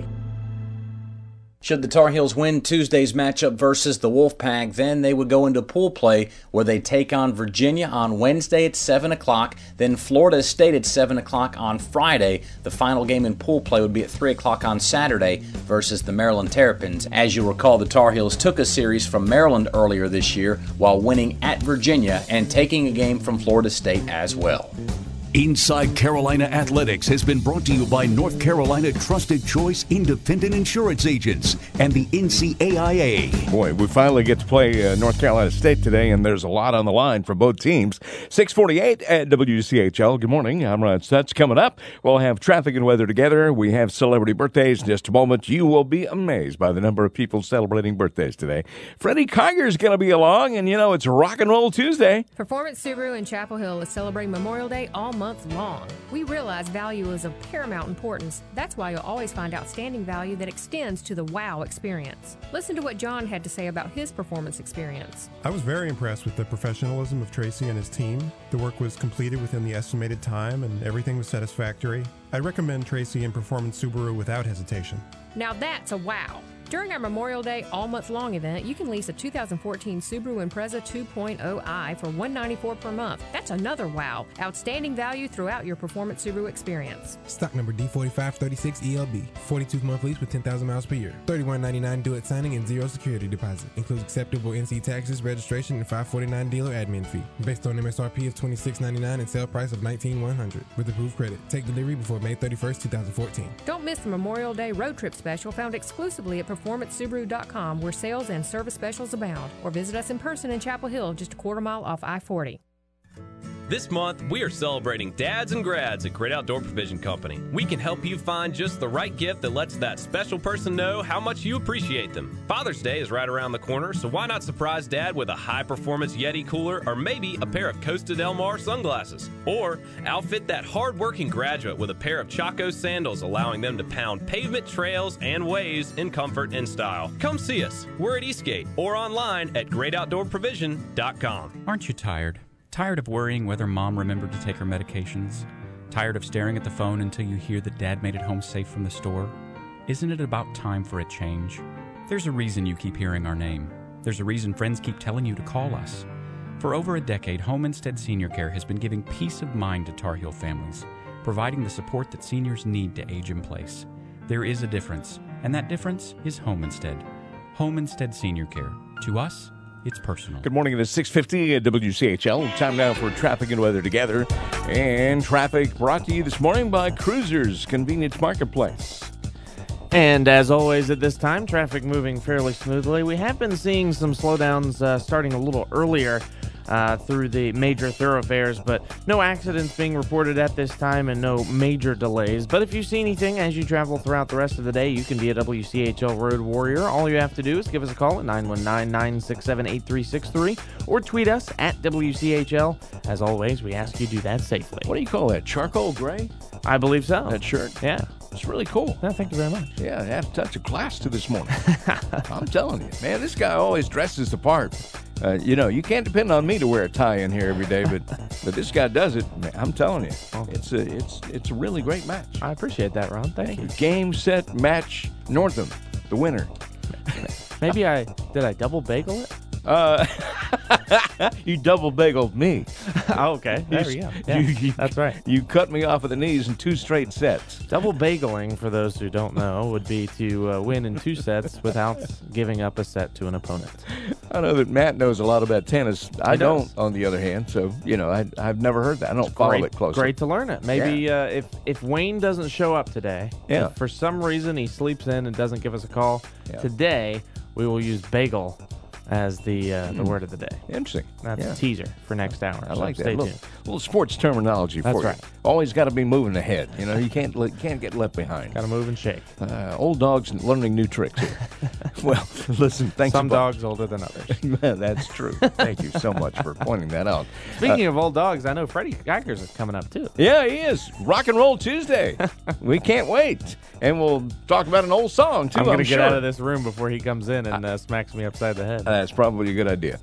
Should the Tar Heels win Tuesday's matchup versus the Wolfpack, then they would go into pool play where they take on Virginia on Wednesday at 7 o'clock, then Florida State at 7 o'clock on Friday. The final game in pool play would be at 3 o'clock on Saturday versus the Maryland Terrapins. As you recall, the Tar Heels took a series from Maryland earlier this year while winning at Virginia and taking a game from Florida State as well. Inside Carolina Athletics has been brought to you by North Carolina Trusted Choice Independent Insurance Agents and the NCAIA. Boy, we finally get to play North Carolina State today, and there's a lot on the line for both teams. 6:48 at WCHL. Good morning. I'm Ron Stutz. Coming up, we'll have traffic and weather together. We have celebrity birthdays in just a moment. You will be amazed by the number of people celebrating birthdays today. Freddie Kiger's going to be along, and it's Rock and Roll Tuesday. Performance Subaru in Chapel Hill is celebrating Memorial Day all month long. We realize value is of paramount importance. That's why you'll always find outstanding value that extends to the wow experience. Listen to what John had to say about his performance experience. I was very impressed with the professionalism of Tracy and his team. The work was completed within the estimated time and everything was satisfactory. I recommend Tracy and Performance Subaru without hesitation. Now that's a wow. During our Memorial Day all-month-long event, you can lease a 2014 Subaru Impreza 2.0i for $194 per month. That's another wow. Outstanding value throughout your Performance Subaru experience. Stock number D4536ELB. 42-month lease with 10,000 miles per year. $31.99 due at signing and zero security deposit. Includes acceptable NC taxes, registration, and $549 dealer admin fee. Based on MSRP of $26.99 and sale price of $19,100 with approved credit. Take delivery before May 31st, 2014. Don't miss the Memorial Day road trip special found exclusively at PerformanceSubaru.com, where sales and service specials abound, or visit us in person in Chapel Hill, just a quarter mile off I-40. This month, we are celebrating dads and grads at Great Outdoor Provision Company. We can help you find just the right gift that lets that special person know how much you appreciate them. Father's Day is right around the corner, so why not surprise Dad with a high-performance Yeti cooler or maybe a pair of Costa Del Mar sunglasses? Or outfit that hard-working graduate with a pair of Chaco sandals, allowing them to pound pavement trails and waves in comfort and style. Come see us. We're at Eastgate or online at greatoutdoorprovision.com. Aren't you tired? Tired of worrying whether Mom remembered to take her medications? Tired of staring at the phone until you hear that Dad made it home safe from the store? Isn't it about time for a change? There's a reason you keep hearing our name. There's a reason friends keep telling you to call us. For over a decade, Home Instead Senior Care has been giving peace of mind to Tar Heel families, providing the support that seniors need to age in place. There is a difference, and that difference is Home Instead. Home Instead Senior Care. To us, it's personal. Good morning. It is 6:50 at WCHL. Time now for traffic and weather together. And traffic brought to you this morning by Cruisers Convenience Marketplace. And as always at this time, traffic moving fairly smoothly. We have been seeing some slowdowns starting a little earlier through the major thoroughfares, but no accidents being reported at this time and no major delays. But if you see anything as you travel throughout the rest of the day, you can be a WCHL Road Warrior. All you have to do is give us a call at 919-967-8363 or tweet us at WCHL. As always, we ask you to do that safely. What do you call that? Charcoal gray? I believe so. That shirt? Yeah. It's really cool. Yeah, thank you very much. Yeah, it had a touch of class to this morning. I'm telling you, man, this guy always dresses the part. You can't depend on me to wear a tie in here every day, but this guy does it. Man, I'm telling you, it's a really great match. I appreciate that, Ron. Thank you. Game, set, match, Northam, the winner. Maybe did I double bagel it? You double bageled me. Oh, okay. There we go. Yeah, that's right. You cut me off at the knees in 2 straight sets. Double bageling, for those who don't know, would be to win in 2 sets without giving up a set to an opponent. I know that Matt knows a lot about tennis. I don't, on the other hand. So, I've never heard that. I don't follow it closely. Great to learn it. Maybe if Wayne doesn't show up today, if for some reason he sleeps in and doesn't give us a call, today we will use bagel as the word of the day. Interesting. That's a teaser for next hour. I like that. Stay tuned. Little sports terminology for you. That's right. Always got to be moving ahead. You can't get left behind. Got to move and shake. Old dogs learning new tricks here. Well, listen, thanks. Some dogs older than others. That's true. Thank you so much for pointing that out. Speaking of old dogs, I know Freddie Geikers is coming up too. Yeah, he is. Rock and Roll Tuesday. We can't wait. And we'll talk about an old song too. I'm going to get out of this room before he comes in and smacks me upside the head. That's probably a good idea.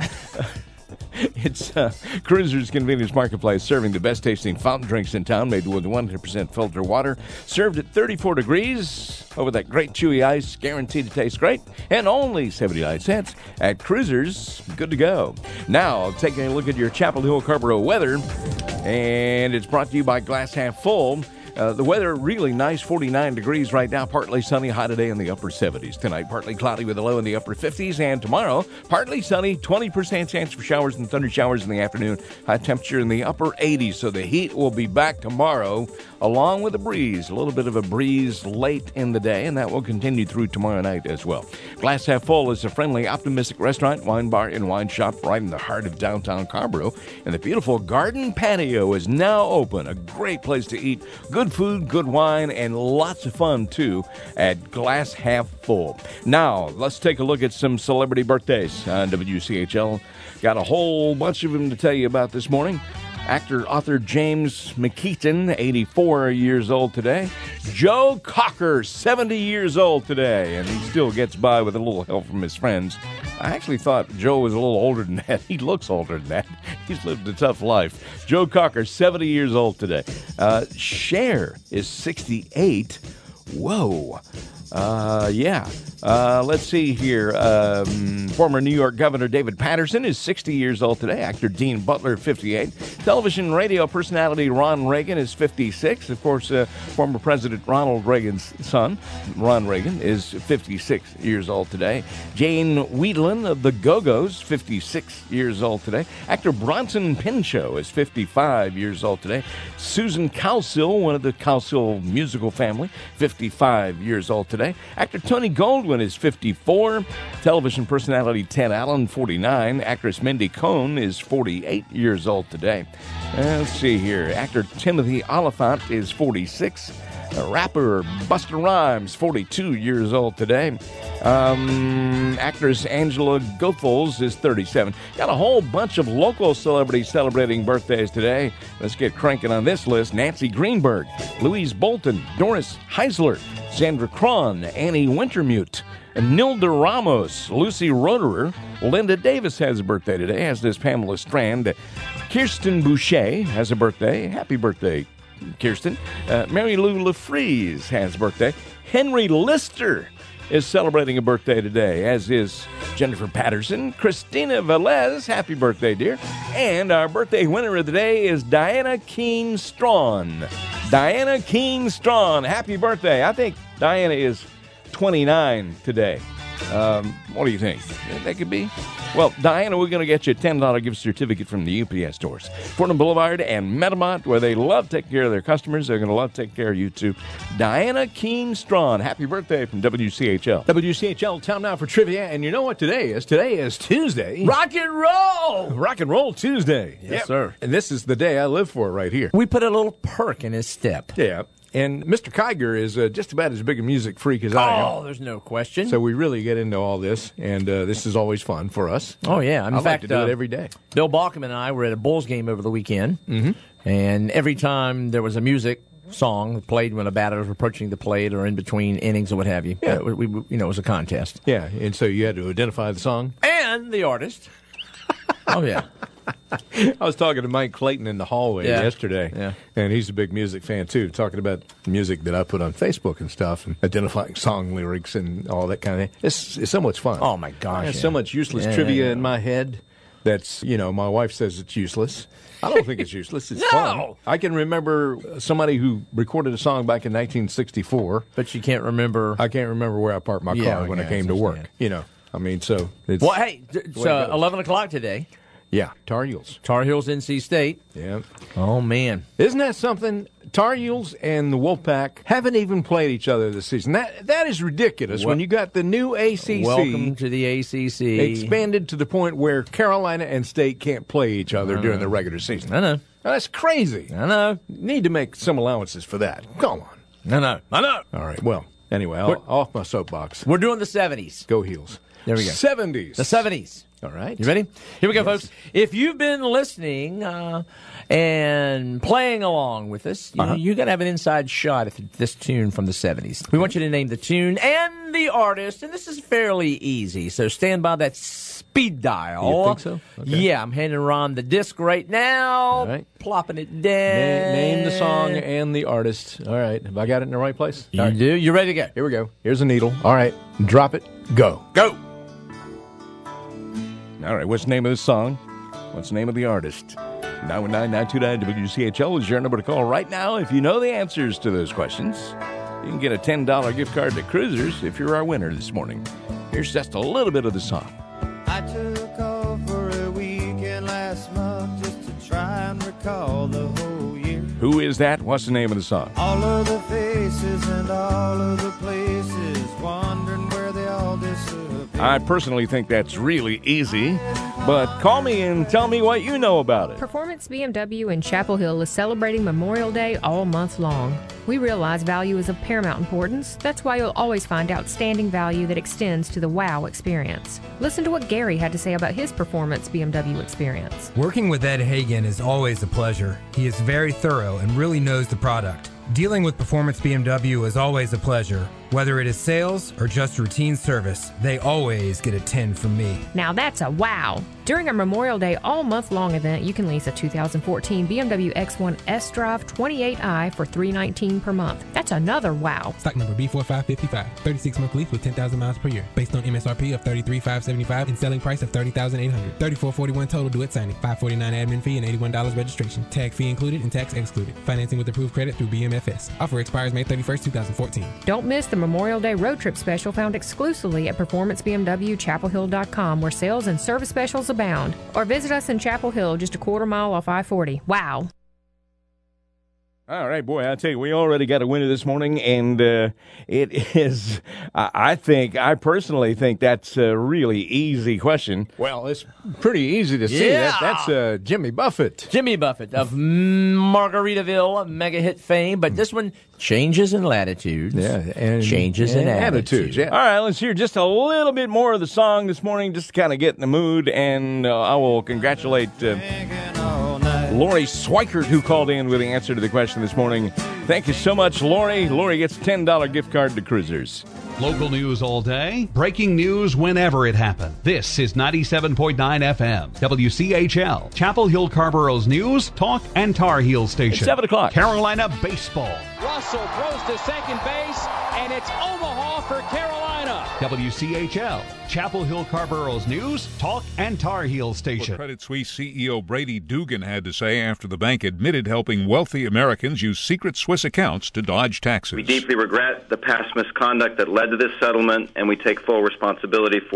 It's Cruisers Convenience Marketplace, serving the best tasting fountain drinks in town, made with 100% filtered water, served at 34 degrees over that great chewy ice, guaranteed to taste great, and only 79 cents at Cruisers. Good to go. Now, taking a look at your Chapel Hill Carrboro weather, and it's brought to you by Glass Half Full. The weather really nice, 49 degrees right now, partly sunny, high today in the upper 70s. Tonight, partly cloudy with a low in the upper 50s. And tomorrow, partly sunny, 20% chance for showers and thunder showers in the afternoon. High temperature in the upper 80s. So the heat will be back tomorrow, along with a breeze. A little bit of a breeze late in the day, and that will continue through tomorrow night as well. Glass Half Full is a friendly, optimistic restaurant, wine bar, and wine shop right in the heart of downtown Carrboro. And the beautiful garden patio is now open. A great place to eat good food, good wine, and lots of fun, too, at Glass Half Full. Now, let's take a look at some celebrity birthdays on WCHL. Got a whole bunch of them to tell you about this morning. Actor, author James McKeaton, 84 years old today. Joe Cocker, 70 years old today, and he still gets by with a little help from his friends. I actually thought Joe was a little older than that. He looks older than that. He's lived a tough life. Joe Cocker, 70 years old today. Cher is 68. Whoa. Let's see here. Former New York Governor David Patterson is 60 years old today. Actor Dean Butler, 58. Television radio personality Ron Reagan is 56. Of course, former President Ronald Reagan's son, Ron Reagan, is 56 years old today. Jane Wiedlin of the Go-Go's, 56 years old today. Actor Bronson Pinchot is 55 years old today. Susan Cowsill, one of the Cowsill musical family, 55 years old today. Actor Tony Goldwyn is 54. Television personality Ted Allen, 49. Actress Mindy Cohn is 48 years old today. Let's see here. Actor Timothy Oliphant is 46. Rapper Busta Rhymes, 42 years old today. Actress Angela Goethals is 37. Got a whole bunch of local celebrities celebrating birthdays today. Let's get cranking on this list. Nancy Greenberg, Louise Bolton, Doris Heisler, Sandra Cron, Annie Wintermute, Nilda Ramos, Lucy Roederer. Linda Davis has a birthday today, as does Pamela Strand. Kirsten Boucher has a birthday. Happy birthday, Kirsten. Mary Lou LaFreeze has a birthday. Henry Lister is celebrating a birthday today, as is Jennifer Patterson. Christina Velez, happy birthday, dear. And our birthday winner of the day is Diana Keene Strawn. Diana Keene Strawn, happy birthday. I think Diana is 29 today. What do you think? That could be? Well, Diana, we're going to get you a $10 gift certificate from the UPS stores. Fordham Boulevard and Metamont, where they love taking care of their customers. They're going to love taking care of you, too. Diana Keene Strawn, happy birthday from WCHL. WCHL, time now for trivia. And you know what today is? Today is Tuesday. Rock and roll! Rock and roll Tuesday. Yes, sir. And this is the day I live for right here. We put a little perk in his step. Yeah. And Mr. Kiger is just about as big a music freak as I am. Oh, there's no question. So we really get into all this, and this is always fun for us. Oh, yeah. I like to do it every day. Bill Balkman and I were at a Bulls game over the weekend, and every time there was a music song played when a batter was approaching the plate or in between innings or what have you, it was a contest. Yeah, and so you had to identify the song. And the artist. Oh, yeah. I was talking to Mike Clayton in the hallway yesterday, and he's a big music fan, too, talking about music that I put on Facebook and stuff, and identifying song lyrics and all that kind of thing. It's so much fun. Oh, my gosh. There's so much useless trivia in my head that's, my wife says it's useless. I don't think it's useless. It's fun. I can remember somebody who recorded a song back in 1964. But you can't remember. I can't remember where I parked my car when I came to work. So it's... Well, hey, it's 11 o'clock today. Yeah, Tar Heels. Tar Heels, NC State. Yeah. Oh, man. Isn't that something? Tar Heels and the Wolfpack haven't even played each other this season. That is ridiculous when you got the new ACC. Welcome to the ACC. Expanded to the point where Carolina and State can't play each other during the regular season. I know. That's crazy. I know. Need to make some allowances for that. Come on. I know. All right, well, anyway, off my soapbox. We're doing the 70s. Go Heels. There we go. 70s. The 70s. All right. You ready? Here we go, folks. If you've been listening and playing along with us, you got to have an inside shot at this tune from the 70s. We want you to name the tune and the artist, and this is fairly easy. So stand by that speed dial. You think so? Okay. Yeah, I'm handing Ron the disc right now. All right. Plopping it down. Name the song and the artist. All right. Have I got it in the right place? You do. You ready to go? Here we go. Here's a needle. All right. Drop it. Go. Go. All right, what's the name of the song? What's the name of the artist? 919-929 WCHL is your number to call right now if you know the answers to those questions. You can get a $10 gift card to Cruisers if you're our winner this morning. Here's just a little bit of the song. I took off for a weekend last month just to try and recall the whole year. Who is that? What's the name of the song? All of the faces and all of the places, wondering where they all disappeared. I personally think that's really easy, but call me and tell me what you know about it. Performance BMW in Chapel Hill is celebrating Memorial Day all month long. We realize value is of paramount importance. That's why you'll always find outstanding value that extends to the wow experience. Listen to what Gary had to say about his Performance BMW experience. Working with Ed Hagen is always a pleasure. He is very thorough and really knows the product. Dealing with Performance BMW is always a pleasure. Whether it is sales or just routine service, they always get a 10 from me. Now that's a wow. During our Memorial Day all month long event, you can lease a 2014 BMW X1 S-Drive 28i for $319 per month. That's another wow. Stock number B4555. 36-month lease with 10,000 miles per year. Based on MSRP of $33,575 and selling price of $30,800. $34.41 total due at signing. $549 admin fee and $81 registration. Tag fee included and tax excluded. Financing with approved credit through BMFS. Offer expires May 31st, 2014. Don't miss the Memorial Day road trip special found exclusively at PerformanceBMWChapelHill.com, where sales and service specials abound. Or visit us in Chapel Hill, just a quarter mile off I-40. Wow. All right, boy, I tell you, we already got a winner this morning, and it is, I personally think that's a really easy question. Well, it's pretty easy to see. Yeah. That's Jimmy Buffett. Jimmy Buffett of Margaritaville mega hit fame, but this one changes in latitudes. Yeah, and changes in attitudes. Yeah. All right, let's hear just a little bit more of the song this morning, just to kind of get in the mood, and I will congratulate Lori Swikert, who called in with the answer to the question this morning. Thank you so much, Lori. Lori gets $10 gift card to Cruisers. Local news all day, breaking news whenever it happened. This is 97.9 FM, WCHL, Chapel Hill Carborough's news, talk, and Tar Heel station. It's 7 o'clock. Carolina baseball. Russell throws to second base, and it's Omaha for Carolina. WCHL, Chapel Hill Carborough's news, talk, and Tar Heel station. What Credit Suisse CEO Brady Dugan had to say after the bank admitted helping wealthy Americans use secret Swiss accounts to dodge taxes. We deeply regret the past misconduct that led to this settlement, and we take full responsibility for